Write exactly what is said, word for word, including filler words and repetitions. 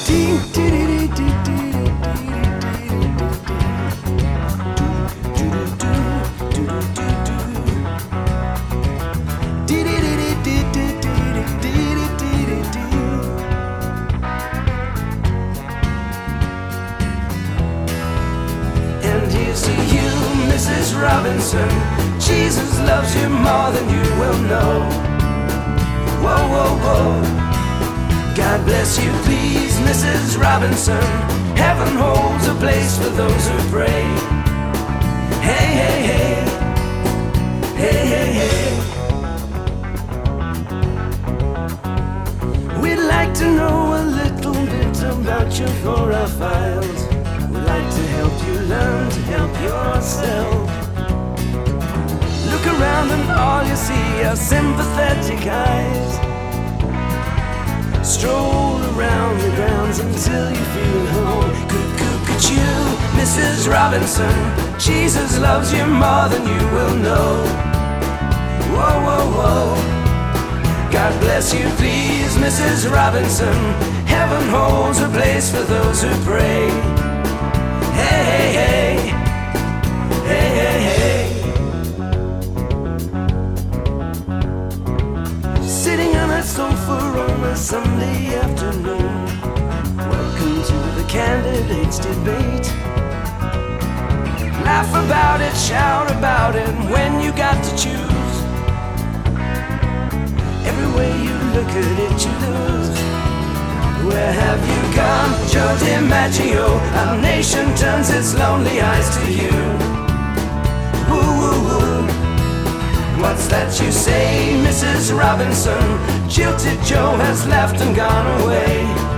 And here's to you, Missus Robinson. Jesus loves you more than you will know. Whoa, whoa, whoa. God bless you, please, Missus Robinson. Heaven holds a place for those who pray. Hey, hey, hey. Hey, hey, hey. We'd like to know a little bit about your flora files. We'd like to help you learn to help yourself. Look around and all you see are sympathetic eyes. Stroll around the grounds until you feel at home. Could, could, could you, Missus Robinson? Jesus loves you more than you will know. Whoa, whoa, whoa. God bless you, please, Missus Robinson. Heaven holds a place for those who pray. Hey, hey, hey. Hey, hey, hey. Sitting on a sofa on a Sunday afternoon. Welcome to the candidates' debate. Laugh about it, shout about it when you got to choose. Every way you look at it, you lose. Where have you gone, Joe DiMaggio? Our nation turns its lonely eyes to you. Woo, woo, woo. What's that you say, Missus Robinson? Jilted Joe has left and gone away.